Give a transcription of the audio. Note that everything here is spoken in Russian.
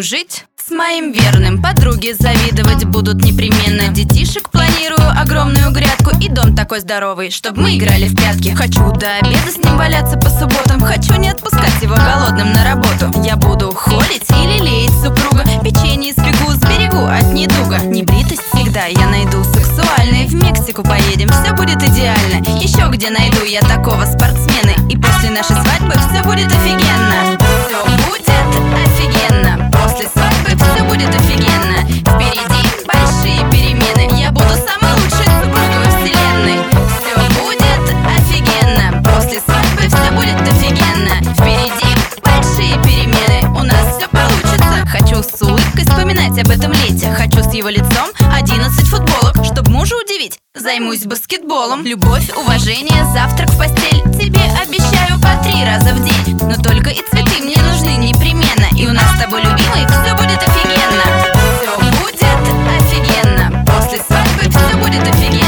жить с моим верным. Подруги завидовать будут непременно. Детишек планирую огромную грядку и дом такой здоровый, чтоб мы играли в прятки. Хочу до обеда с ним валяться по субботам. Хочу не отпускать его голодным на работу. Я буду холить или леять супруга. Печенье испеку, сберегу от недуга. Небритость всегда я найду сексуальной. В Мексику поедем, все будет идеально. Еще где найду я такого спортсмена. И после нашей свадьбы все будет офигенно. Все будет офигенно. После свадьбы все будет офигенно. Впереди большие перемены. Я буду самой лучшей супругой вселенной. Все будет офигенно. После свадьбы все будет офигенно. Впереди большие перемены. У нас все получится. Хочу с улыбкой вспоминать об этом лете. Хочу с его лицом 11 футболок. Чтоб мужа удивить, займусь баскетболом. Любовь, уважение, завтрак в постель. Тебе обещаю по 3 раза в день. Но только и цветы мне нужны непременно. И у нас с тобой, любимый, все будет офигенно. Все будет офигенно. После свадьбы все будет офигенно.